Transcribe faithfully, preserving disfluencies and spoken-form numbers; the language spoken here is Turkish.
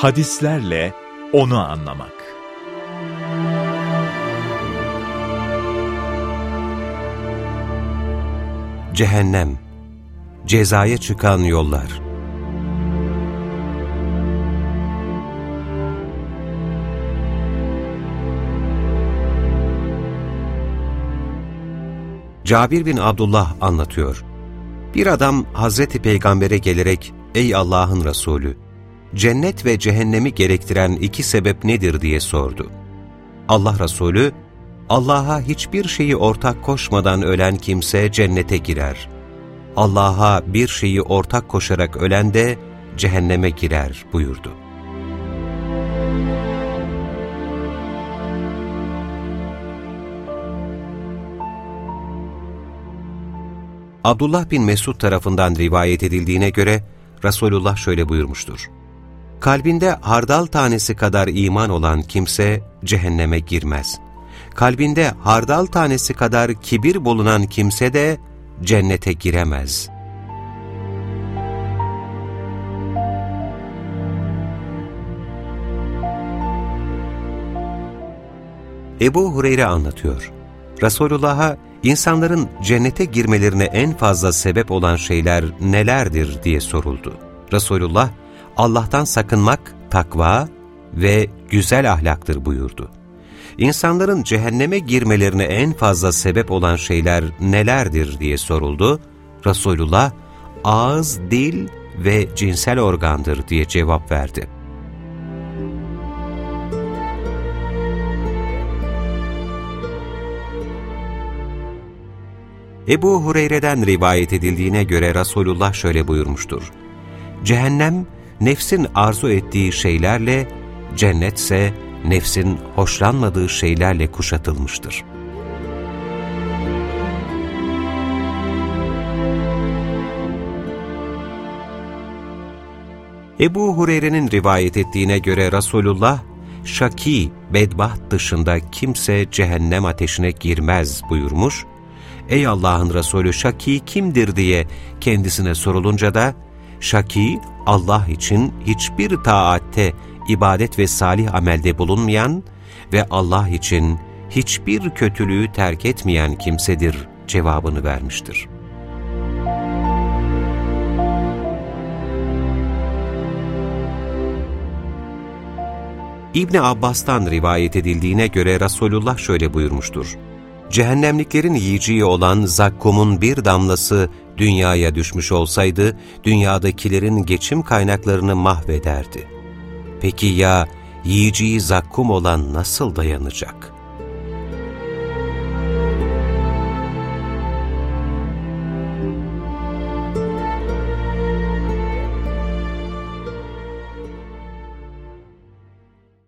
Hadislerle onu anlamak. Cehennem, cezaya çıkan yollar. Cabir bin Abdullah anlatıyor. Bir adam Hazreti Peygamber'e gelerek, "Ey Allah'ın Resulü, cennet ve cehennemi gerektiren iki sebep nedir?" diye sordu. Allah Resulü, "Allah'a hiçbir şeyi ortak koşmadan ölen kimse cennete girer. Allah'a bir şeyi ortak koşarak ölen de cehenneme girer." buyurdu. Abdullah bin Mesud tarafından rivayet edildiğine göre Resulullah şöyle buyurmuştur: "Kalbinde hardal tanesi kadar iman olan kimse cehenneme girmez. Kalbinde hardal tanesi kadar kibir bulunan kimse de cennete giremez." Ebu Hureyre anlatıyor. Resulullah'a insanların cennete girmelerine en fazla sebep olan şeyler nelerdir diye soruldu. Resulullah, Allah'tan sakınmak takva ve güzel ahlaktır buyurdu. İnsanların cehenneme girmelerine en fazla sebep olan şeyler nelerdir diye soruldu. Resulullah, ağız, dil ve cinsel organdır diye cevap verdi. Ebu Hureyre'den rivayet edildiğine göre Resulullah şöyle buyurmuştur: "Cehennem, nefsin arzu ettiği şeylerle, cennetse nefsin hoşlanmadığı şeylerle kuşatılmıştır." Ebu Hureyre'nin rivayet ettiğine göre Resulullah, "Şaki, bedbaht dışında kimse cehennem ateşine girmez" buyurmuş. "Ey Allah'ın Resulü, şaki kimdir?" diye kendisine sorulunca da, "Şaki, Allah için hiçbir taatte, ibadet ve salih amelde bulunmayan ve Allah için hiçbir kötülüğü terk etmeyen kimsedir" cevabını vermiştir. İbni Abbas'tan rivayet edildiğine göre Resulullah şöyle buyurmuştur: "Cehennemliklerin yiyeceği olan zakkumun bir damlası dünyaya düşmüş olsaydı, dünyadakilerin geçim kaynaklarını mahvederdi. Peki ya yiyeceği zakkum olan nasıl dayanacak?"